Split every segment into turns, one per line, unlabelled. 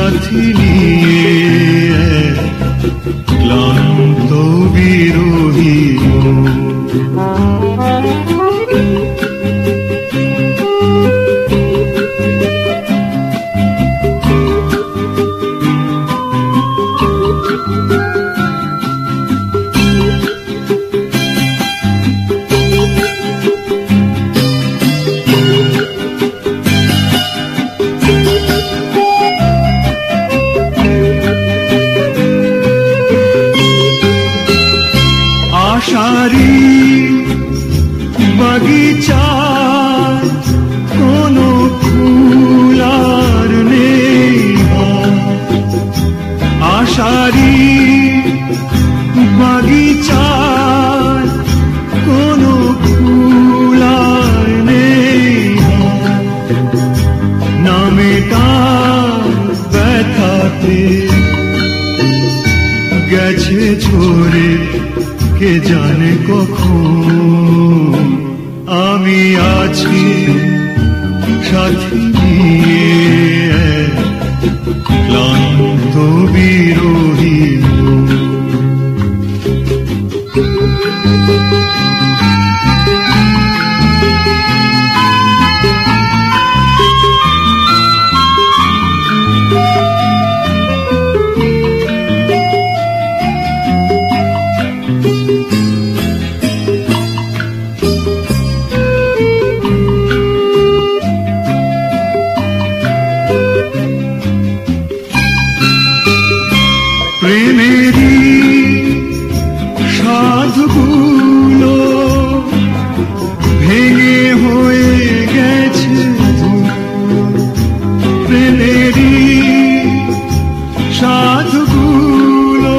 সাথী নিয়ে ক্লান্ত বিরোহী আশারি বাগিচায় কোনো ফুল আর নেই, আশারি বাগিচায় কোনো ফুল আর নেই, নামেটা ব্যথাতে গেছে ঝরে কে জানে কখন। আমি আছি সাথী নিয়ে ক্লান্ত বিরোহী প্রেমেরই সাধগুলো ভেঙে হয়ে গেছে, প্রেমেরই সাধগুলো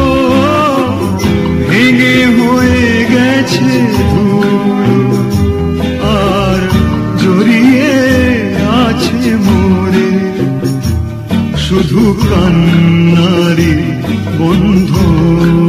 ভেঙে হয়ে গেছে, আর জড়িয়ে আছে মোরে শুধু কান্নারি বন্ধু।